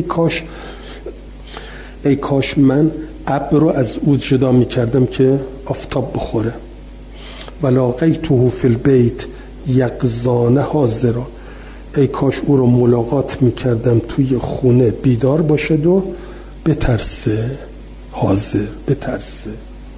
ای کاش من ابر رو از او جدا میکردم که آفتاب بخوره. ولاقیته فی البیت یقظان حاضرا، ای کاش او رو ملاقات میکردم توی خونه بیدار باشد و بترسه، حاضر بترسه.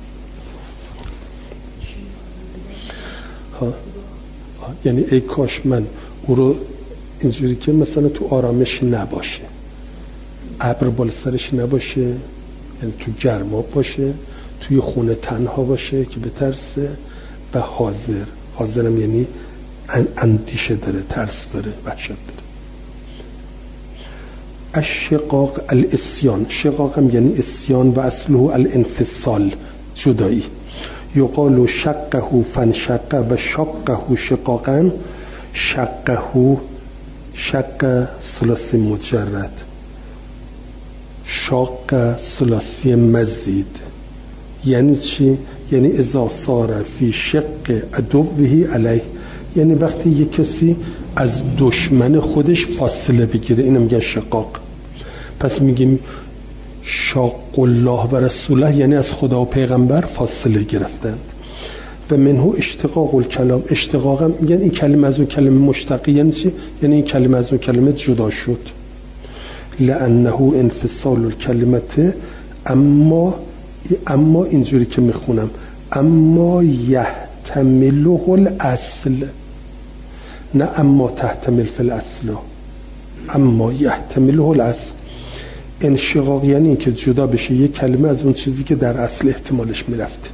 یعنی ای کاش من او رو اینجوری که مثلا تو آرامش نباشه، ابر بالا سرش نباشه، یعنی تو گرماب باشه، توی خونه تنها باشه که بترسه. و حاضر، حاضرم یعنی اندیشه داره، ترس داره، وحشت داره. الشقاق الاسیان، شقاق هم یعنی اسیان. و اصله الانفصال، جدایی. یقال شقه فانشقه و شقه شقاقا. شقه، شق ثلاثی مجرد، شاق ثلاثی مزید. یعنی چی؟ یعنی اذا صار فی شق عدوه علیه، یعنی وقتی یک کسی از دشمن خودش فاصله بگیره، اینو میگن شقاق. پس میگیم شاق الله و رسوله یعنی از خدا و پیغمبر فاصله گرفتند. و منه اشتقاق الکلام، اشتقاق هم میگن این کلمه از اون کلمه مشتقی. یعنی چی؟ یعنی این کلمه از اون کلمه جدا شد. لانه انفصال الکلمته، اما اینجوری که میخونم اما یحتمله الاصل، نه اما تحتمل فی الاصل، اما یحتمله الاصل. انشقاق یعنی این که جدا بشه یک کلمه از اون چیزی که در اصل احتمالش میرفته.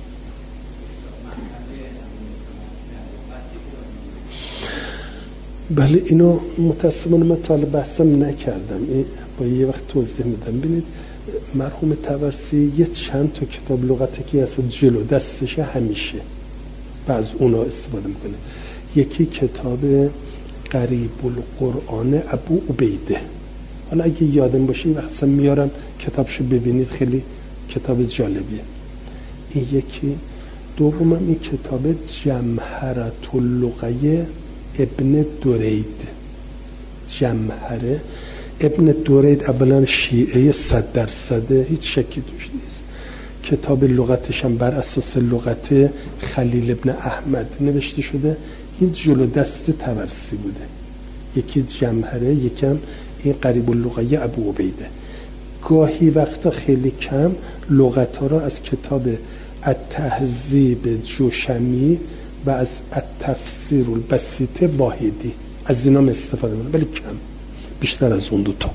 بله اینو متاسفانه من تا بحثم نکردم، با یه وقت توضیح میدم. ببینید مرحوم طبرسی یه چند تا کتاب لغتی که اصلا جلو دستشه همیشه و از اونا استفاده میکنه. یکی کتاب قریب القرآن ابو عبیده، حالا اگه یادم باشه این وقت میارم کتابشو ببینید، خیلی کتاب جالبیه. این یکی. دوم این کتاب جمهرة اللغه ابن درید. جمهره ابن درید اولا شیعه 100%، هیچ شکی توش نیست. کتاب لغتش هم بر اساس لغت خلیل ابن احمد نوشته شده. این جلو دست طبرسی بوده. یکی جمهره، یکم این قریب اللغه ابو عبیده. گاهی وقتا خیلی کم لغت ها را از کتاب التهذیب جوشمی و از التفسیر البسیط واحدی از اینا استفاده میکنم، ولی کم، بیشتر از اون دوتا.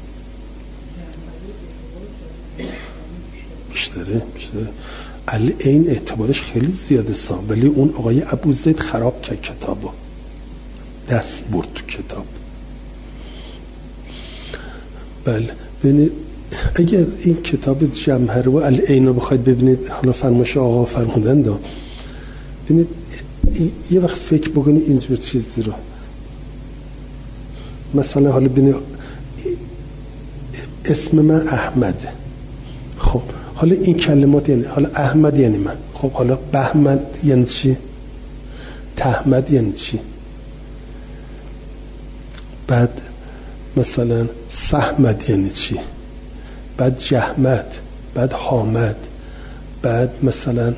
بیشتره این اعتبارش خیلی زیاده سام، ولی اون آقای ابوزید خراب کرد کتابو، دست برد تو کتاب. بله ببینید اگر این کتاب جمهره و العین رو بخواید ببینید، حالا فرمایش آقا فرمودن دا، ببینید یه وقت فکر بکنید اینجور چیزی رو، مثلا حالا ببینید اسم من احمد، خب حالا این کلمات یعنی حالا احمد یعنی من، خب حالا بهمد یعنی چی؟ تحمد یعنی چی؟ بعد مثلا سحمد یعنی چی؟ بعد جهمد، بعد حامد، بعد مثلا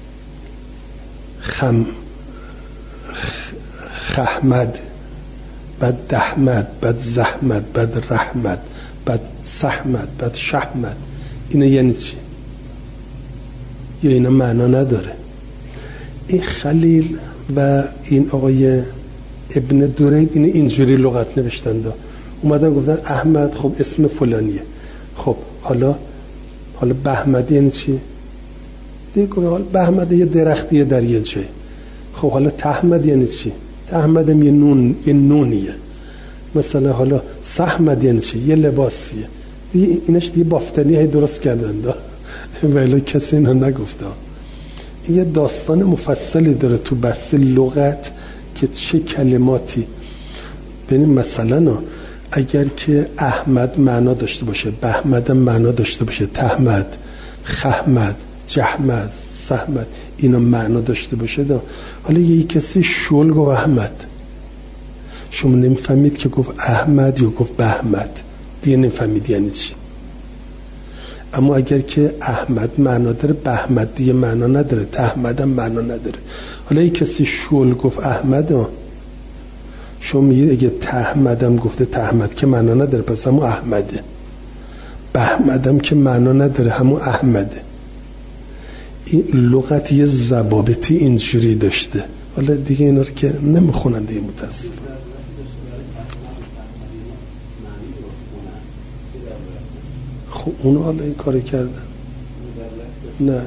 خحمد، بعد دحمد، بعد زحمد، بعد رحمد، بعد سحمد، بعد شحمد. اینا یعنی چی؟ یا اینا معنا نداره؟ این خلیل و این آقای ابن درید این اینجوری لغت نوشتن دا. اومدن گفتن احمد خب اسم فلانیه، خب حالا بهمد یعنی چی؟ دیگه حالا بهمد یه درختیه در یه جای، خب حالا تحمد یعنی چی؟ تحمدم یه نونیه. مثلا حالا سحمد یعنی چی؟ یه لباسیه. دیگه اینش دیگه بافتنی های درست کردن دا، ولی کسی اینا نگفته. این یه داستان مفصلی داره تو بحث لغت که چه کلماتی. ببینید مثلا اگر که احمد معنا داشته باشه، بهمد معنا داشته باشه، تحمد، خحمد، جحمد، سحمد اینا معنا داشته باشه دا. حالا یه کسی شل گفت احمد، شما نمیفهمید که گفت احمد یا گفت بهمد، دیگه نمیفهمید یعنی چی. اما اگر که احمد معنا داره، بهمد دیگه معنا نداره، تحمد هم معنا نداره. حالا یه کسی شل گفت احمد، شما میگید اگه تحمدم گفته تحمد که معنا نداره پس همون احمده، بهمدم که معنا نداره همون احمده. این لغت یه ضوابطی اینجوری داشته. حالا دیگه اینا رو که نمیخونن دیگه متاسفم. خب اونو حالا این کاری کردن؟ نه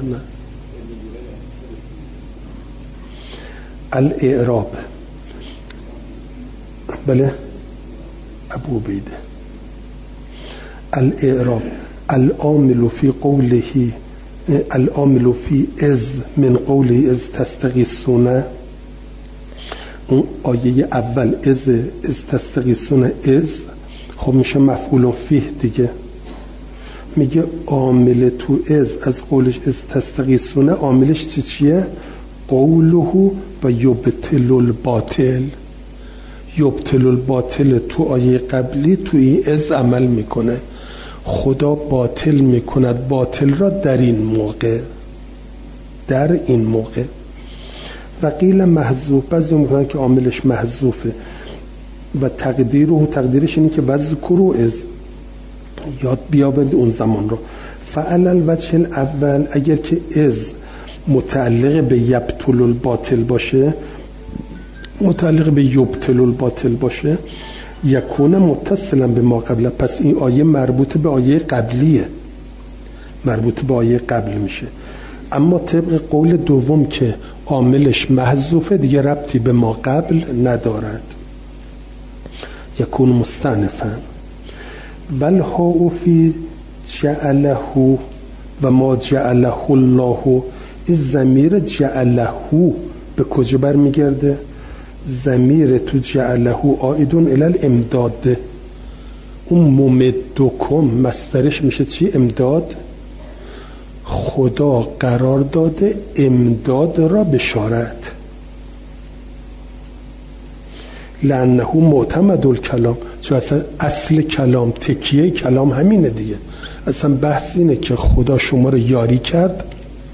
الاعراب. بله ابو عبیده. الاعراب العامل فی قوله، العامل فی از من قوله از تستغیثون. اون آیه اول از تستغیثون از خب میشه مفعول فیه دیگه. میگه عامل تو از قولش از تستغیثون، عاملش چیه؟ قوله و یبطل الباطل. یبطل الباطل تو آیه قبلی تو این از عمل میکنه، خدا باطل میکند باطل را در این موقع. و قیل محذوف، بعضی میگن که عاملش محذوفه و تقدیرش اینه که وذکروا از، یاد بیاورید اون زمان رو. فعل الوجه الاول، اگر که از متعلق به یبطل الباطل باشه، متعلق به یبطل الباطل باشه، یکون متصلا به ما قبل، پس این آیه مربوط به آیه قبلیه، مربوط به آیه قبل میشه. اما طبق قول دوم که عاملش محذوفه دیگه ربطی به ما قبل ندارد. یکون مستأنفا. والهاء فی جعله و ما جعله الله، این ضمیر جعله به کجا برمیگرده؟ ضمیر تو جعله عائدون الی الامداد. اون ممدکم مصدرش میشه چی؟ امداد. خدا قرار داده امداد را بشارت. لانه معتمد الکلام، چون اصل کلام، تکیه کلام همینه دیگه. اصلا بحث اینه که خدا شما رو یاری کرد.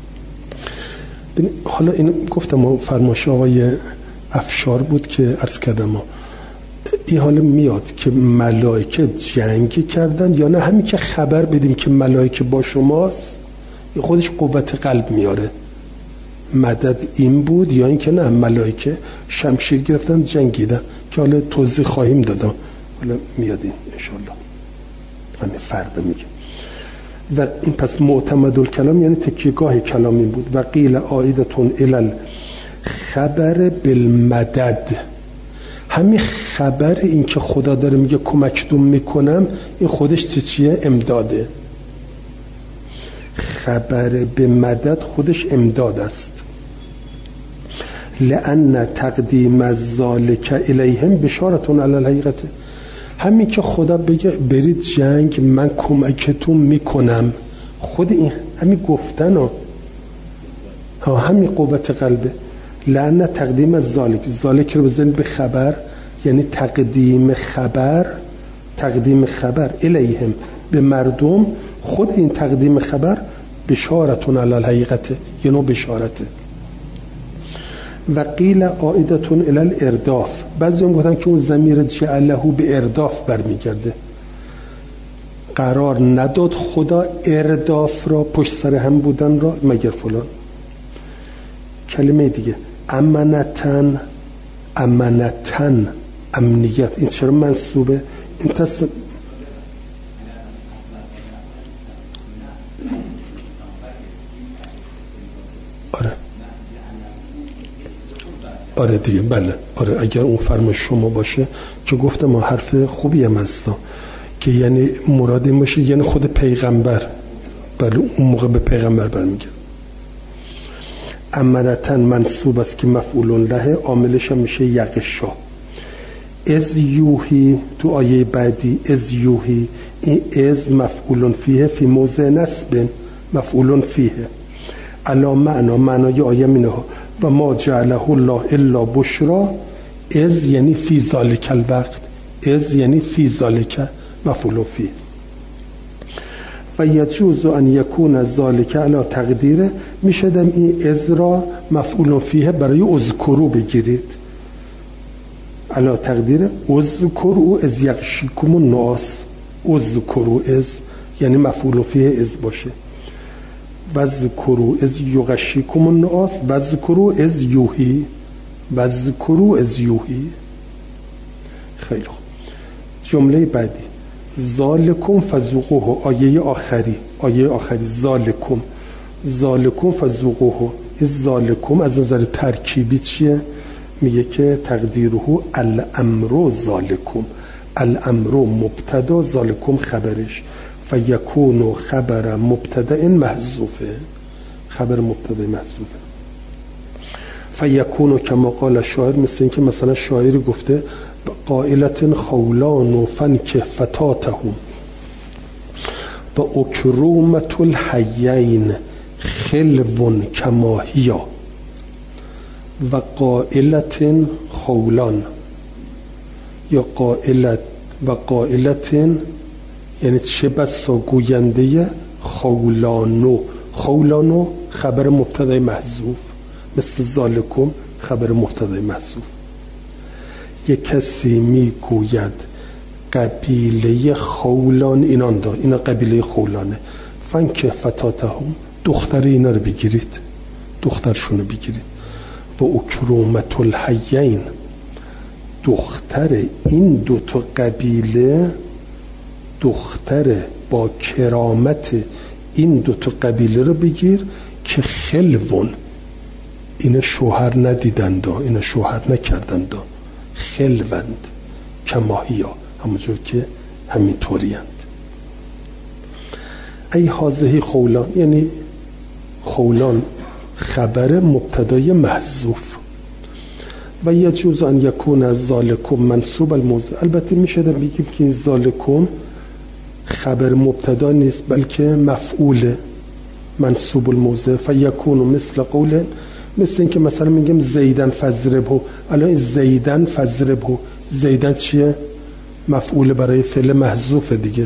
حالا این گفتم فرمایش آقای افشار بود که عرض کردم این حال میاد که ملائکه جنگ کردن یا نه همین که خبر بدیم که ملائکه با شماست این خودش قوت قلب میاره. مدد این بود یا این که نه ملائکه شمشیر گرفتن جنگیدن که حالا توضیح خواهیم دادم، حالا میادیم انشالله همین فردا میگه. و این پس معتمد الکلام یعنی تکیهگاه کلامی بود. و قیل عائدتون الی خبر بالمدد، همین خبر این که خدا داره میگه کمکتون میکنم این خودش چیه؟ امداده. خبر به مدد خودش امداد است. لأن تقدیم الذالک الیهم بشارتون علی الحقیقت، همین که خدا بگه برید جنگ من کمکتون میکنم، خود این همین گفتن ها همین قوت قلبه. لأن تقدیم الذالک، ذالک رو بزنید به خبر یعنی تقدیم خبر الیهم به مردم، خود این تقدیم خبر بشارتون علی الحقیقت یه نوع بشارته. و قیل عائدتون الی الارداف، بعضی هم گفتن که اون ضمیر جعله به ارداف برمیگرده، قرار نداد خدا ارداف را پشت سر هم بودن را مگر فلان. کلمه دیگه امنتن امنیت، این چرا منصوبه؟ این آره دیگه بله آره اگر اون فرم شما باشه که گفتم ما حرف خوبی هم هستا که یعنی مراد این باشه یعنی خود پیغمبر، بله اون موقع به پیغمبر برمیگرد. امنتن منصوب است که مفعول له، عاملش هم میشه یغشا. از یوهی تو آیه بعدی از یوهی، این از مفعول فیه فی موضع نصب مفعول فیه علا معنای آیه منه و ما جعله الله الا بشرا. از یعنی فی ذالک الوقت، از یعنی فی ذالک مفعول فیه. و یجوز ان یکون ذالک علی تقدیره، میشدم این از را مفعول فیه برای اذکرو بگیرید علی تقدیر اذکرو از یغشیکم الناس، اذکرو از یعنی مفعول فیه از باشه. وذکروا از یغشیکم الناس وذکروا از یوهی، وذکروا از یوهی. خیلی خوب. جمله بعدی ذالکم فذوقوه، آیه آخری ذالکم فذوقوه. این ذالکم از نظر ترکیبی چیه؟ میگه که تقدیره الامر ذالکم، الامر مبتدا ذالکم خبرش، فیکون خبر مبتدا محذوفه، خبر مبتدا محذوفه. فیکون کما قال شاعر، مثل این که مثلا شاعری گفته قائلت خولان و فنک فتاتهم و اکرومت الحیین خلون کماهیا. و قائلت خولان یا قائلت و قائلت یعنی چه بسا گوینده خولانو خبر مبتدای محذوف، مثل ذالکم خبر مبتدای محذوف. یک کسی می گوید قبیله خولان اینان دا، اینا قبیله خولانه، فنک فتاتهم دختر اینا رو بگیرید، دخترشونو بگیرید. و اکرومت الحیین دختر این دوتا قبیله، دختر با کرامت این دوتا قبیله رو بگیر که خلون، اینا شوهر ندیدند، اینا شوهر نکردند، خلوند کماهیا، همونجور که همین طوریند. ای حاضهی خولان، یعنی خولان خبر مبتدای محذوف. و یجوز ان یکون از ذالکم منصوب الموضع، البته میشه بگیم که این ذالکم خبر مبتدا نیست بلکه مفعول منصوب الموضع. فیکون مثل قول، مثل این که مثلا میگیم زیدن فضربه، الان زیدن فضربه، زیدن چیه؟ مفعول برای فعل محذوف دیگه.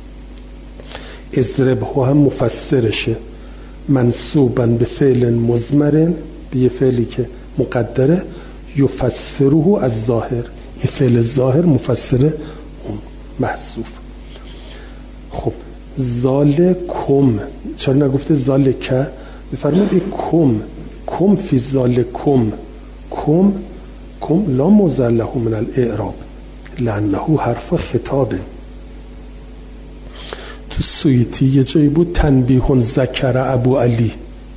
اضربه هم مفسرشه، منصوبا به فعل مضمر، به یه فعلی که مقدره، یفسره از ظاهر، این فعل ظاهر مفسر اون محذوف. خب ذالکم چرا نگفته ذالک؟ بفرمایید این کم فی ذالکم، کم لا موضع له من الاعراب لانه حرف خطابه. تو سویتی یه جایی بود تنبیه ذکر ابو علی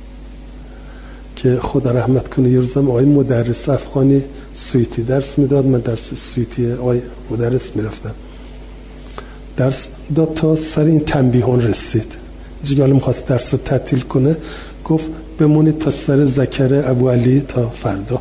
که خدا رحمت کنه، یه روزم آقای مدرس افغانی سویتی درس میداد، من درس سویتی آقای مدرس میرفتم، درس داد تا سر این تنبیهون رسید. اینجا حالا میخواست درس رو تعطیل کنه، گفت بمونید تا سر ذکر ابو علی تا فردا.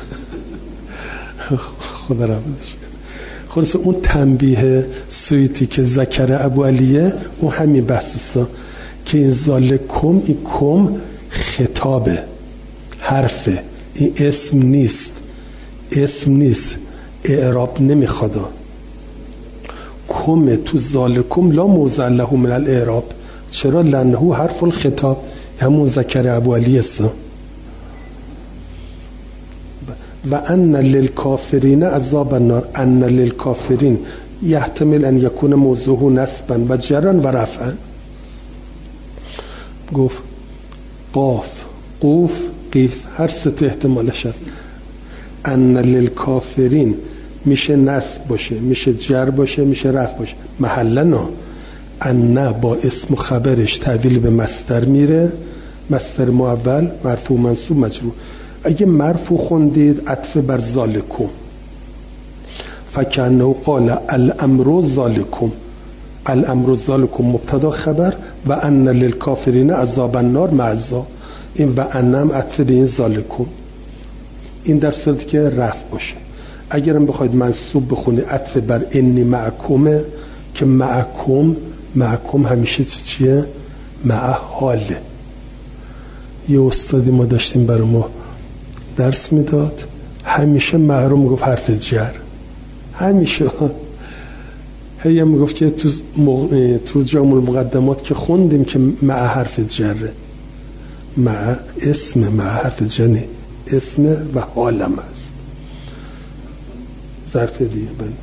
خدا رحمتش کنه. خلاص اون تنبیه سویتی که ذکر ابو علیه اون همین بحثا که این ذالکم، این کم خطابه، حرفه، این اسم نیست، اعراب نمیخواد. کم تو ذالکم لا موضع له من الاعراب، چرا؟ لانه حرف الخطاب، همون ذکر ابو علی است. و ان للکافرین عذاب النار، ان للکافرین یحتمل ان یکون موضوعه نصبا و جرا و رفعا. گفت قاف، قوف، قیف، هر سه تا احتمالش هست. ان للکافرین میشه نصب باشه، میشه جر باشه، میشه رفع باشه. محلا نه، ان با اسم و خبرش تحویل به مصدر میره، مصدر معول مرفوع منصوب مجرور. اگه مرفوع خوندید عطف بر ذالکم، فکأنه قال الامر ذالکم، الامر ذالکم مبتدا خبر و ان للکافرین عذاب النار معذا، این و انم عطف به این ذالکم. این در صورتی که رفع باشه. اگرم بخواید منصوب بخونی عطف بر انی معکمه که معکم همیشه چیه؟ مع حاله. یه استادی ما داشتیم برای ما درس میداد، همیشه محروم گفت حرف جر، همیشه هی میگفت که تو جامع المقدمات که خوندیم که مع حرف جره، مع اسم، مع حرف جنی اسم و حالم است، ظرف دیگه.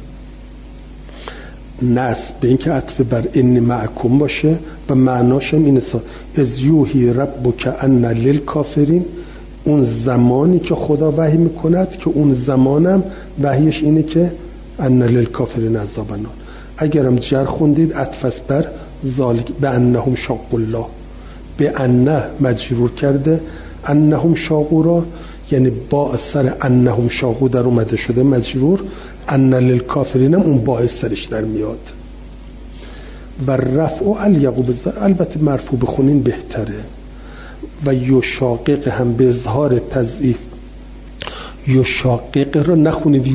نصب به این که عطف بر انی معکم باشه و معناش هم اینه از یوهی ربک ان للکافرین، اون زمانی که خدا وحی میکند که اون زمانم وحیش اینه که ان للکافرین عذاب النار. اگرم جر خوندید عطف بر ذالک به انهم شاق الله، به انه مجرور کرده، انهم شاقو را یعنی با اثر انهم شاقو در اومده شده مجرور، ان للکافرین اون با اثرش در میاد. و رفع الیقو بذار، البته مرفوع بخونین بهتره. و یشاقق هم به اظهار تضعیف، یشاقق رو نخونید،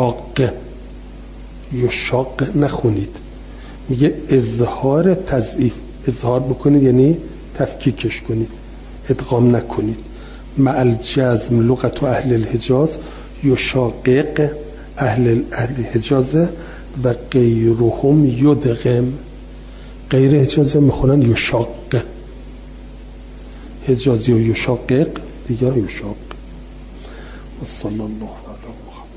یشاق نخونید، میگه اظهار تضعیف، اظهار بکنید یعنی تفکیکش کنید، ادغام نکنید. مع الجزم لغت اهل الحجاز، یشاقق اهل حجاز و غیرهم یدغم، غیر حجازی میخونن یشاق، حجازی و یشاقق، دیگر یشاق. و صلی الله علیه و